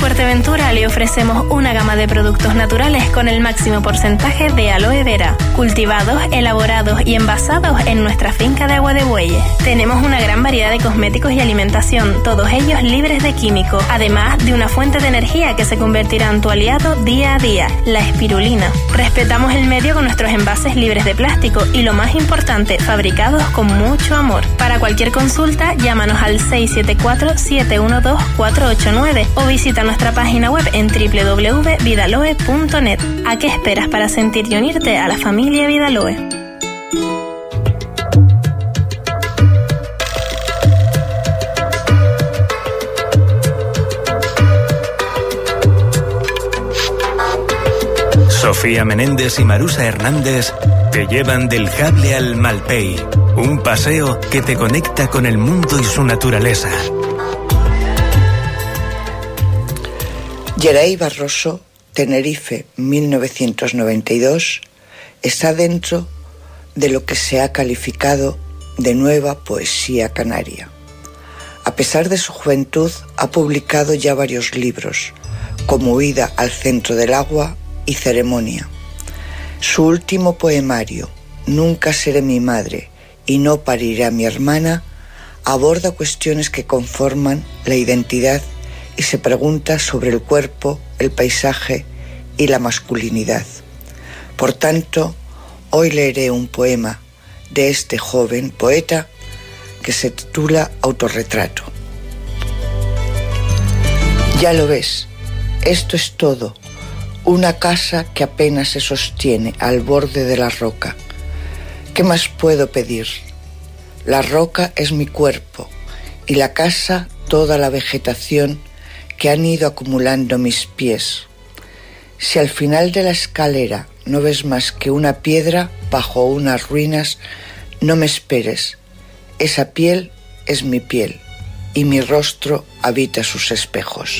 Fuerteventura le ofrecemos una gama de productos naturales con el máximo porcentaje de aloe vera, cultivados, elaborados y envasados en nuestra finca de Agua de Bueyes. Tenemos una gran variedad de cosméticos y alimentación, todos ellos libres de químicos, además de una fuente de energía que se convertirá en tu aliado día a día, la espirulina. Respetamos el medio con nuestros envases libres de plástico y, lo más importante, fabricados con mucho amor. Para cualquier consulta, llámanos al 674-712-489 o visita nuestra página web en www.vidaloe.net. ¿A qué esperas para sentir y unirte a la familia Vidaloe? Sofía Menéndez y Marusa Hernández te llevan del Jable al Malpey, un paseo que te conecta con el mundo y su naturaleza. Geray Barroso, Tenerife, 1992, está dentro de lo que se ha calificado de nueva poesía canaria. A pesar de su juventud, ha publicado ya varios libros, como Huida al centro del agua y Ceremonia. Su último poemario, Nunca seré mi madre y no pariré a mi hermana, aborda cuestiones que conforman la identidad y se pregunta sobre el cuerpo, el paisaje y la masculinidad. Por tanto, hoy leeré un poema de este joven poeta que se titula Autorretrato. Ya lo ves, esto es todo, una casa que apenas se sostiene al borde de la roca. ¿Qué más puedo pedir? La roca es mi cuerpo y la casa toda la vegetación que han ido acumulando mis pies. Si al final de la escalera no ves más que una piedra bajo unas ruinas, no me esperes. Esa piel es mi piel y mi rostro habita sus espejos.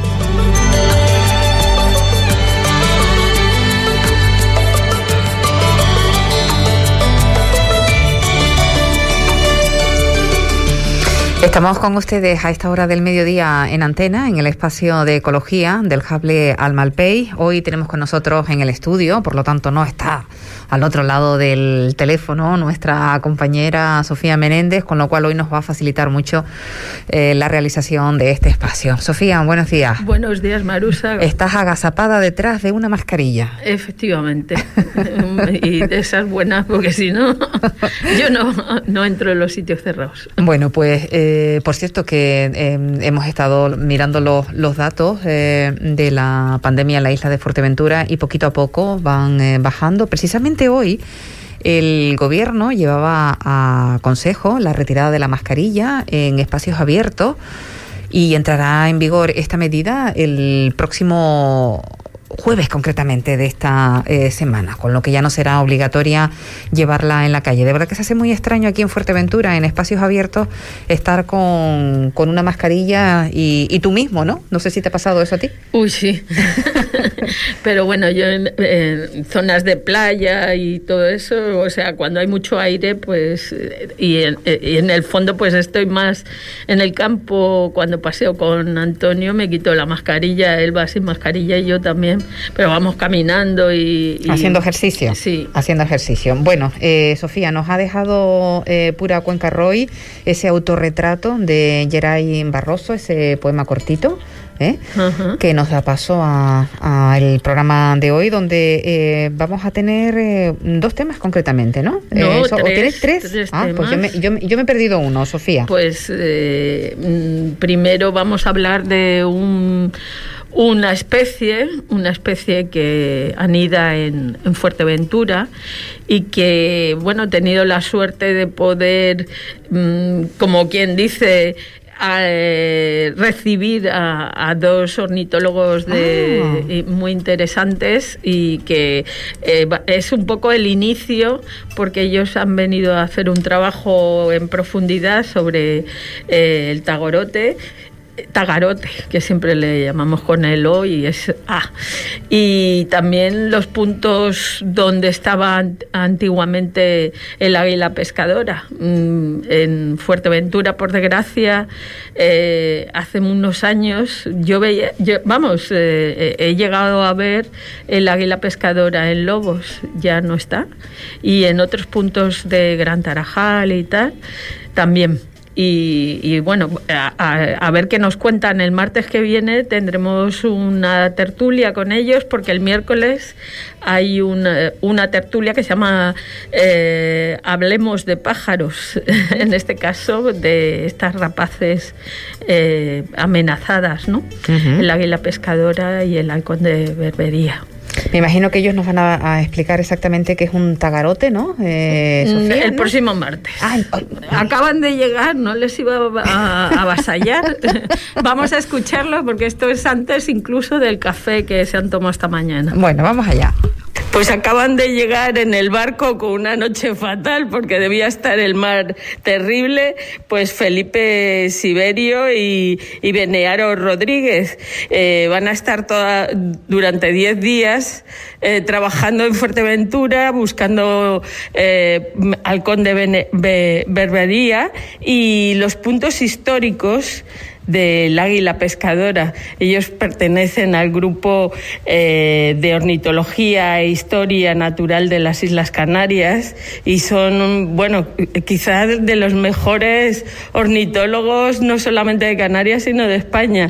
Estamos con ustedes a esta hora del mediodía en antena, en el espacio de ecología del Jable al Malpey. Hoy tenemos con nosotros en el estudio, por lo tanto no está al otro lado del teléfono nuestra compañera Sofía Menéndez, con lo cual hoy nos va a facilitar mucho la realización de este espacio. Sofía, buenos días. Buenos días, Marusa. Estás agazapada detrás de una mascarilla. Efectivamente. Y de esas buenas, porque si no, yo no entro en los sitios cerrados. Bueno, pues por cierto que hemos estado mirando los datos de la pandemia en la isla de Fuerteventura y poquito a poco van bajando. Precisamente hoy el gobierno llevaba a consejo la retirada de la mascarilla en espacios abiertos y entrará en vigor esta medida el próximo jueves concretamente de esta semana, con lo que ya no será obligatoria llevarla en la calle. De verdad que se hace muy extraño aquí en Fuerteventura, en espacios abiertos, estar con una mascarilla y tú mismo, ¿no? No sé si te ha pasado eso a ti. Uy, sí. Pero bueno, yo en zonas de playa y todo eso, o sea, cuando hay mucho aire, pues, y en el fondo, pues estoy más en el campo. Cuando paseo con Antonio me quito la mascarilla, él va sin mascarilla y yo también, pero vamos caminando y haciendo ejercicio. Sí. Haciendo ejercicio. Bueno, Sofía, nos ha dejado Pura Cuenca Roy ese autorretrato de Geray Barroso, ese poema cortito, que nos da paso a el programa de hoy, donde vamos a tener dos temas concretamente, ¿no? No, ¿Tienes tres? Temas. Pues yo me he perdido uno, Sofía. Pues primero vamos a hablar de una especie que anida en Fuerteventura y que, bueno, he tenido la suerte de poder, como quien dice, recibir a dos ornitólogos muy interesantes y que es un poco el inicio, porque ellos han venido a hacer un trabajo en profundidad sobre el tagorote tagarote, que siempre le llamamos con el O y es A. Y también los puntos donde estaba antiguamente el águila pescadora. En Fuerteventura, por desgracia, hace unos años he llegado a ver el águila pescadora en Lobos, ya no está. Y en otros puntos de Gran Tarajal y tal, también. Y bueno, a ver qué nos cuentan. El martes que viene tendremos una tertulia con ellos, porque el miércoles hay una tertulia que se llama Hablemos de pájaros, en este caso de estas rapaces amenazadas, ¿no? Uh-huh. El águila pescadora y el halcón de Berbería. Me imagino que ellos nos van a explicar exactamente qué es un tagarote, ¿no? Sofía, el próximo martes. Acaban de llegar, no les iba a avasallar. Vamos a escucharlo porque esto es antes incluso del café que se han tomado esta mañana. Bueno, vamos allá. Pues acaban de llegar en el barco con una noche fatal porque debía estar el mar terrible, pues Felipe Siberio y Benearo Rodríguez. Van a estar durante 10 días trabajando en Fuerteventura, buscando halcón de Berbería y los puntos históricos del águila pescadora. Ellos pertenecen al grupo de ornitología e historia natural de las Islas Canarias y son, bueno, quizás de los mejores ornitólogos, no solamente de Canarias, sino de España.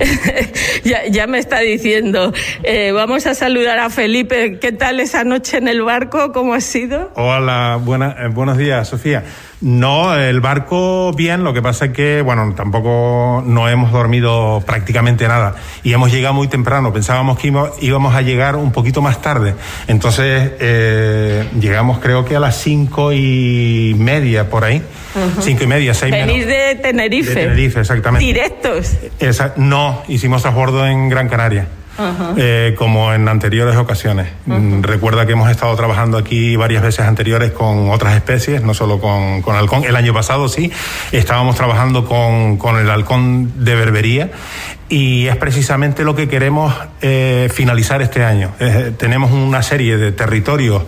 ya me está diciendo. Vamos a saludar a Felipe. ¿Qué tal esa noche en el barco? ¿Cómo ha sido? Hola, buenos días, Sofía. No, el barco bien, lo que pasa es que, bueno, tampoco no hemos dormido prácticamente nada y hemos llegado muy temprano, pensábamos que íbamos a llegar un poquito más tarde, entonces llegamos creo que a las 5:30 por ahí, 5:30, 6 menos. ¿Venís de Tenerife? De Tenerife, exactamente. ¿Directos? No, hicimos transbordo en Gran Canaria. Como en anteriores ocasiones. Recuerda que hemos estado trabajando aquí varias veces anteriores con otras especies, no solo con halcón. El año pasado sí, estábamos trabajando con el halcón de Berbería y es precisamente lo que queremos finalizar este año. Tenemos una serie de territorios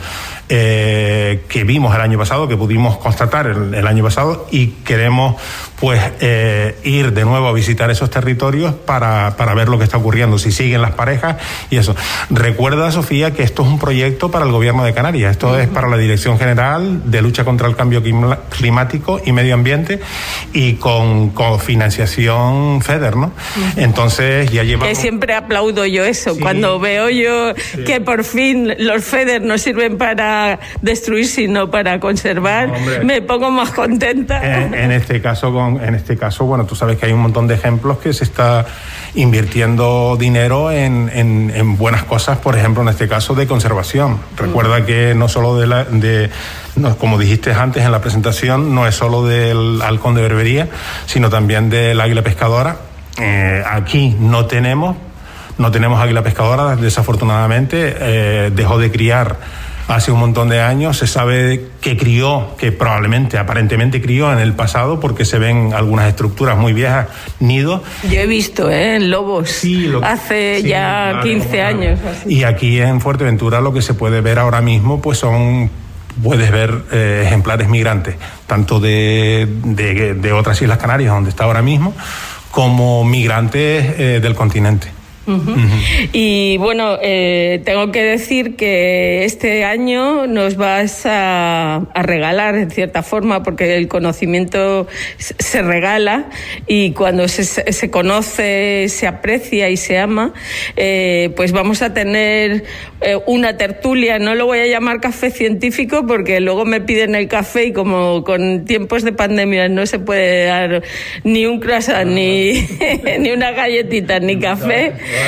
que vimos el año pasado, que pudimos constatar el año pasado y queremos pues ir de nuevo a visitar esos territorios para ver lo que está ocurriendo, si siguen las parejas y eso. Recuerda, Sofía, que esto es un proyecto para el Gobierno de Canarias, esto es para la Dirección General de Lucha contra el Cambio Climático y Medio Ambiente y con financiación FEDER, ¿no? Entonces ya llevamos... Que siempre aplaudo yo eso, sí. Cuando veo yo que por fin los FEDER no sirven para destruir, sino para conservar, me pongo más contenta. En este caso, bueno, tú sabes que hay un montón de ejemplos que se está invirtiendo dinero en buenas cosas, por ejemplo, en este caso de conservación. Recuerda que no solo como dijiste antes en la presentación, no es solo del halcón de Berbería, sino también del águila pescadora. Aquí no tenemos águila pescadora, desafortunadamente, dejó de criar hace un montón de años. Se sabe que aparentemente crió en el pasado, porque se ven algunas estructuras muy viejas, nidos. Yo he visto en Lobos, hace 15 años. Y aquí en Fuerteventura lo que se puede ver ahora mismo pues puedes ver ejemplares migrantes, tanto de otras Islas Canarias, donde está ahora mismo, como migrantes del continente. Y bueno, tengo que decir que este año nos vas a regalar, en cierta forma, porque el conocimiento se regala y cuando se conoce, se aprecia y se ama, pues vamos a tener una tertulia. No lo voy a llamar café científico porque luego me piden el café y como con tiempos de pandemia no se puede dar ni un croissant, ni una galletita, ni café.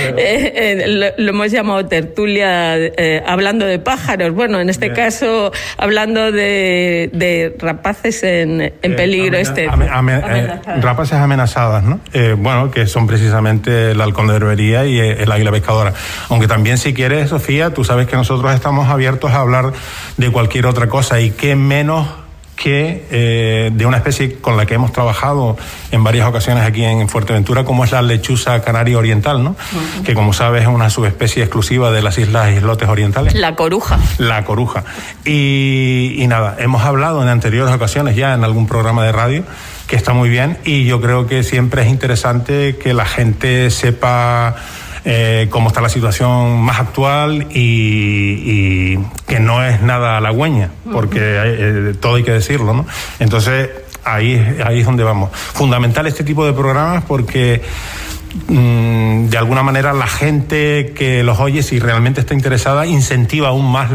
Lo hemos llamado tertulia hablando de pájaros. Bueno, en este caso hablando de rapaces en peligro. Rapaces amenazadas, ¿no? Bueno, que son precisamente el halcón de Berbería y el águila pescadora. Aunque también, si quieres, Sofía, tú sabes que nosotros estamos abiertos a hablar de cualquier otra cosa, y qué menos que de una especie con la que hemos trabajado en varias ocasiones aquí en Fuerteventura, como es la lechuza canaria oriental, ¿no? Que, como sabes, es una subespecie exclusiva de las islas Islotes Orientales. La coruja. La coruja. Y nada, hemos hablado en anteriores ocasiones ya en algún programa de radio, que está muy bien, y yo creo que siempre es interesante que la gente sepa cómo está la situación más actual y que no es nada halagüeña, porque todo hay que decirlo, ¿no? Entonces, ahí es donde vamos. Fundamental este tipo de programas porque de alguna manera la gente que los oye, si realmente está interesada, incentiva aún más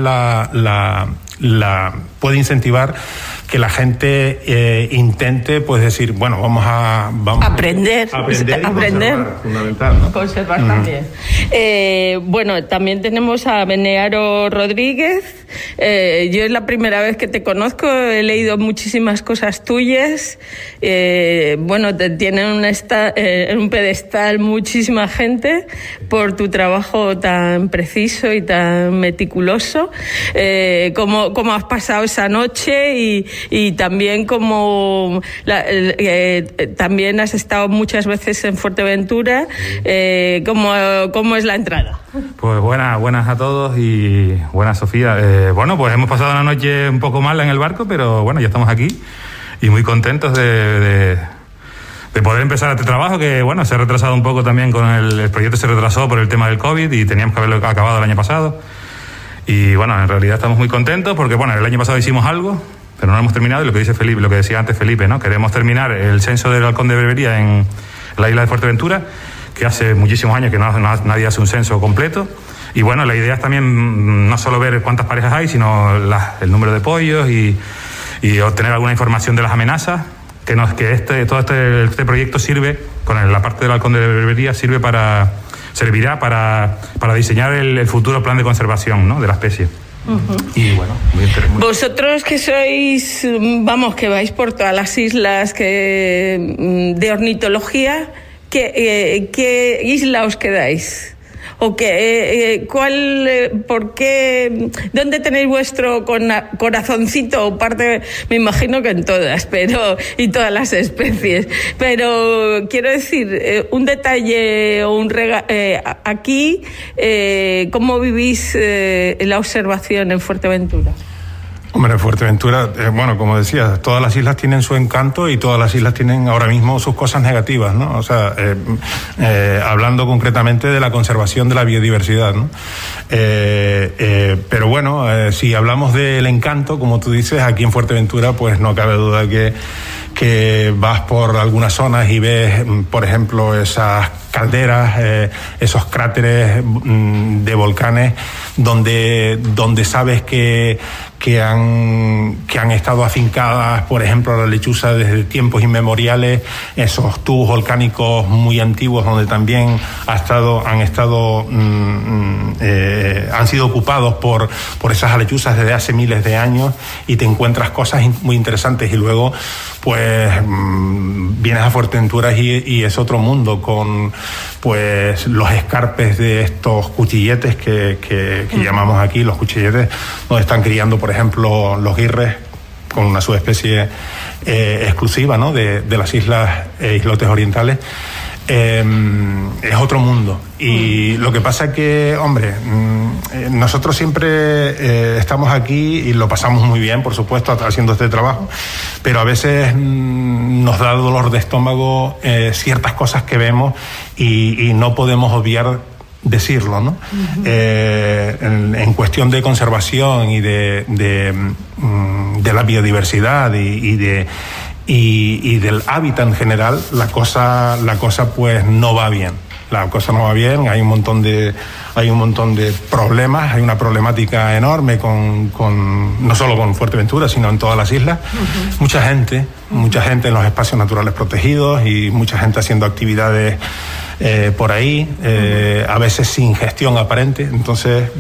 puede incentivar que la gente intente, pues decir, bueno, vamos a aprender, fundamental, ¿no? Conservar también. Bueno, también tenemos a Benearo Rodríguez. Yo es la primera vez que te conozco, he leído muchísimas cosas tuyas. Bueno, te tienen en un pedestal muchísima gente por tu trabajo tan preciso y tan meticuloso. ¿Cómo has pasado esa noche? Y también también has estado muchas veces en Fuerteventura. ¿Cómo es la entrada? Pues buenas a todos y buenas, Sofía. Bueno, pues hemos pasado una noche un poco mala en el barco, pero bueno, ya estamos aquí y muy contentos de poder empezar este trabajo, que bueno, se ha retrasado un poco también con el proyecto, se retrasó por el tema del COVID y teníamos que haberlo acabado el año pasado. Y bueno, en realidad estamos muy contentos porque bueno, el año pasado hicimos algo, pero no lo hemos terminado, y lo que dice Felipe, lo que decía antes Felipe, ¿no? Queremos terminar el censo del halcón de Berbería en la isla de Fuerteventura, que hace muchísimos años que nadie hace un censo completo. Y bueno, la idea es también no solo ver cuántas parejas hay, sino el número de pollos y obtener alguna información de las amenazas, que este proyecto sirve, con la parte del halcón de Berbería, servirá para diseñar el futuro plan de conservación, ¿no?, de la especie. Y bueno, muy interesante. Vosotros que sois, que vais por todas las islas de ornitología, ¿qué isla os quedáis? ¿O por qué, dónde tenéis vuestro corazoncito o parte? Me imagino que en todas, y todas las especies. Pero quiero decir, un detalle o aquí, ¿cómo vivís la observación en Fuerteventura? Hombre, Fuerteventura, bueno, como decías, todas las islas tienen su encanto y todas las islas tienen ahora mismo sus cosas negativas, ¿no? O sea, hablando concretamente de la conservación de la biodiversidad, ¿no? Pero bueno, si hablamos del encanto, como tú dices, aquí en Fuerteventura, pues no cabe duda que vas por algunas zonas y ves, por ejemplo, esas calderas, esos cráteres de volcanes donde sabes que han estado afincadas, por ejemplo, la lechuza desde tiempos inmemoriales, esos tubos volcánicos muy antiguos donde también han sido ocupados por esas lechuzas desde hace miles de años, y te encuentras cosas muy interesantes. Y luego pues vienes a Fuerteventura y es otro mundo, con pues los escarpes de estos cuchilletes que llamamos aquí, los cuchilletes, donde están criando, por ejemplo, los guirres, con una subespecie exclusiva, ¿no?, de las islas Islotes Orientales. Es otro mundo. Y lo que pasa es que, hombre, nosotros siempre estamos aquí y lo pasamos muy bien, por supuesto, haciendo este trabajo, pero a veces nos da dolor de estómago ciertas cosas que vemos y no podemos obviar decirlo, ¿no? En cuestión de conservación y de la biodiversidad y del hábitat en general, la cosa pues no va bien. La cosa no va bien, hay un montón de problemas, hay una problemática enorme no solo con Fuerteventura, sino en todas las islas. Mucha gente en los espacios naturales protegidos y mucha gente haciendo actividades por ahí, a veces sin gestión aparente. Entonces, bueno,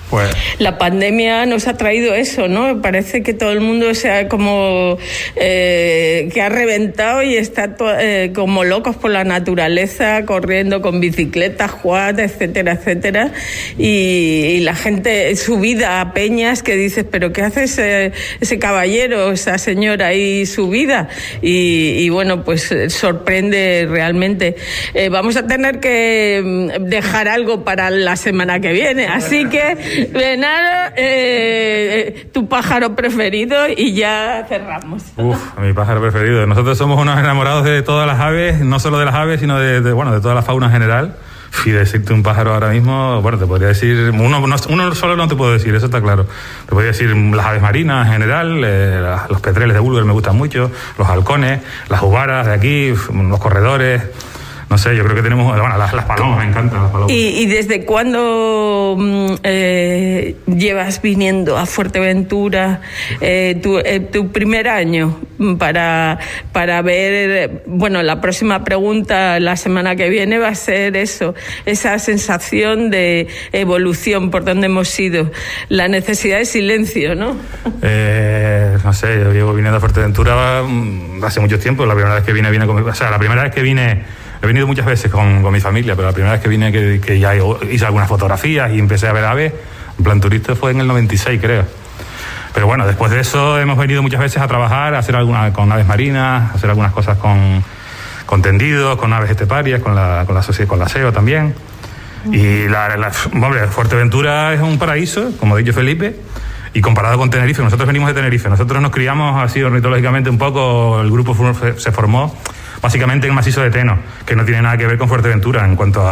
Pues la pandemia nos ha traído eso, ¿no? Parece que todo el mundo sea como que ha reventado y está como locos por la naturaleza, corriendo con bicicletas, quad, etcétera, etcétera. Y la gente subida a peñas que dices, pero ¿qué hace ese caballero, esa señora ahí subida? Y bueno, pues sorprende realmente. Vamos a tener que dejar algo para la semana que viene, así que Venaro, tu pájaro preferido, y ya cerramos. Mi pájaro preferido. Nosotros somos unos enamorados de todas las aves, no solo de las aves, sino de toda la fauna en general. Y decirte un pájaro ahora mismo, bueno, te podría decir, uno solo no te puedo decir, eso está claro. Te podría decir las aves marinas en general, los petreles de Bulwer me gustan mucho, los halcones, las uvaras de aquí, los corredores. No sé, yo creo que tenemos... Bueno, las palomas, me encantan las palomas. ¿Y desde cuándo llevas viniendo a Fuerteventura tu primer año para ver... Bueno, la próxima pregunta la semana que viene va a ser eso, esa sensación de evolución, por donde hemos ido, la necesidad de silencio, ¿no? No sé, yo llevo viniendo a Fuerteventura hace mucho tiempo. La primera vez que vine la primera vez que vine... He venido muchas veces con mi familia, pero la primera vez que vine, que ya hice algunas fotografías y empecé a ver aves, en plan turista, fue en el 96, creo. Pero bueno, después de eso hemos venido muchas veces a trabajar, a hacer con aves marinas, a hacer algunas cosas con tendidos, con aves esteparias, con la SEO también. Y hombre, Fuerteventura es un paraíso, como ha dicho Felipe, y comparado con Tenerife, nosotros venimos de Tenerife, nosotros nos criamos así ornitológicamente un poco, el grupo se formó básicamente en el macizo de Teno, que no tiene nada que ver con Fuerteventura en cuanto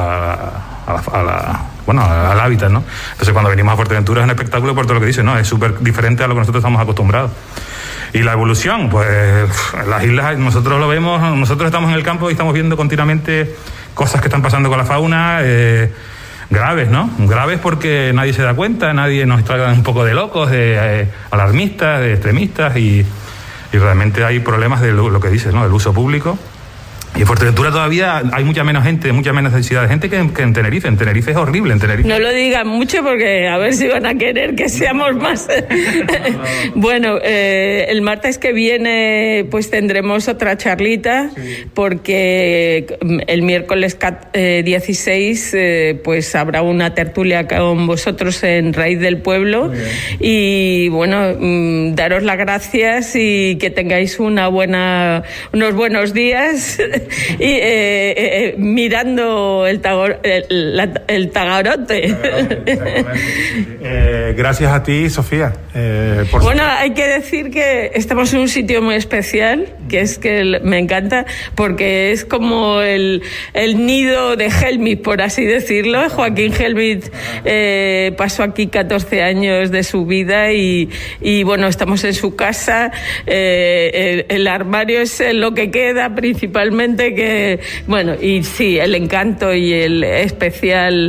al hábitat, ¿no? Entonces cuando venimos a Fuerteventura es un espectáculo por todo lo que dice, ¿no? Es súper diferente a lo que nosotros estamos acostumbrados. Y la evolución, pues las islas, nosotros lo vemos, nosotros estamos en el campo y estamos viendo continuamente cosas que están pasando con la fauna, graves, ¿no? Graves porque nadie se da cuenta, nadie nos trata un poco de locos, de alarmistas, de extremistas, y realmente hay problemas de lo que dices, ¿no? Del uso público. Y en Fuerteventura todavía hay mucha menos gente, mucha menos densidad de gente que en Tenerife. En Tenerife es horrible, en Tenerife. No lo digan mucho porque a ver si van a querer que seamos más. Bueno, el martes que viene pues tendremos otra charlita, sí, porque el miércoles 16 pues habrá una tertulia con vosotros en Raíz del Pueblo. Y bueno, daros las gracias y que tengáis unos buenos días. Y mirando el tagarote. Gracias a ti, Sofía. Bueno, hay que decir que estamos en un sitio muy especial, que es que me encanta, porque es como el nido de Helmut, por así decirlo. Joaquín Helmut pasó aquí 14 años de su vida y bueno, estamos en su casa. El armario es lo que queda principalmente, que bueno, y sí, el encanto y el especial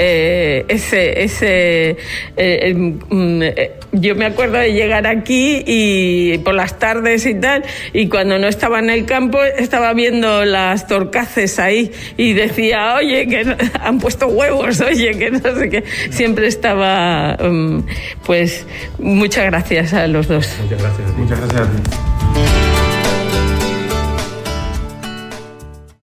yo me acuerdo de llegar aquí y por las tardes y tal, y cuando no estaba en el campo estaba viendo las torcaces ahí y decía, oye, que han puesto huevos, oye, que no sé qué. Siempre estaba pues muchas gracias a los dos. Muchas gracias a ti.